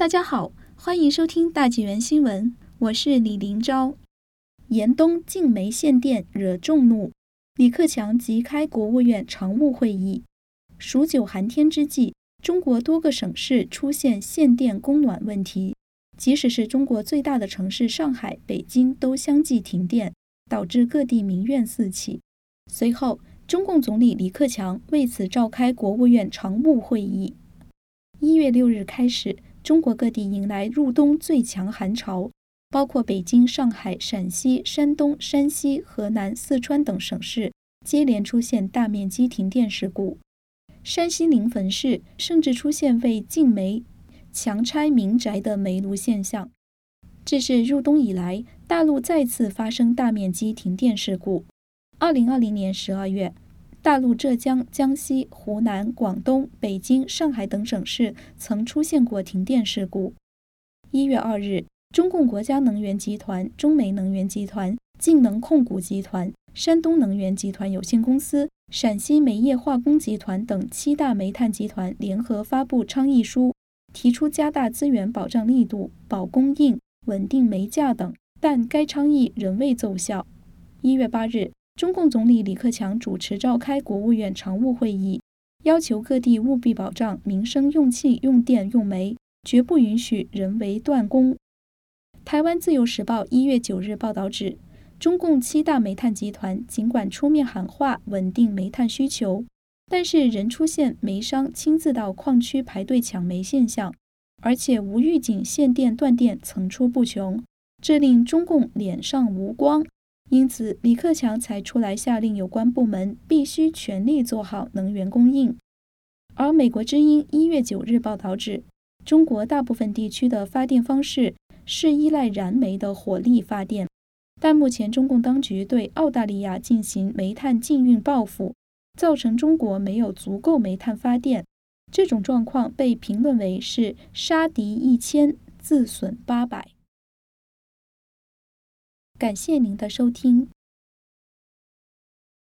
大家好，欢迎收听大纪元新闻，我是李林昭。严冬禁煤限电惹众怒，李克强即开国务院常务会议。数九寒天之际，中国多个省市出现限电供暖问题，即使是中国最大的城市上海、北京都相继停电，导致各地民怨四起。随后，中共总理李克强为此召开国务院常务会议。1月6日开始，中国各地迎来入冬最强寒潮，包括北京、上海、陕西、山东、山西、河南、四川等省市接连出现大面积停电事故。山西临汾市甚至出现为禁煤、强拆民宅的煤炉现象。这是入冬以来大陆再次发生大面积停电事故。2020年12月，大陆浙江、江西、湖南、广东、北京、上海等省市曾出现过停电事故。1月2日，中共国家能源集团、中煤能源集团、晋能控股集团、山东能源集团有限公司、陕西煤业化工集团等7大煤炭集团联合发布倡议书，提出加大资源保障力度、保供应、稳定煤价等，但该倡议仍未奏效。1月8日，中共总理李克强主持召开国务院常务会议，要求各地务必保障民生用气、用电、用煤，绝不允许人为断供。台湾自由时报1月9日报道指，中共7大煤炭集团尽管出面喊话稳定煤炭需求，但是仍出现煤商亲自到矿区排队抢煤现象，而且无预警限电断电层出不穷，这令中共脸上无光。因此，李克强才出来下令有关部门必须全力做好能源供应。而美国之音1月9日报道指，中国大部分地区的发电方式是依赖燃煤的火力发电，但目前中共当局对澳大利亚进行煤炭禁运报复，造成中国没有足够煤炭发电。这种状况被评论为是杀敌1000，自损800。感谢您的收听。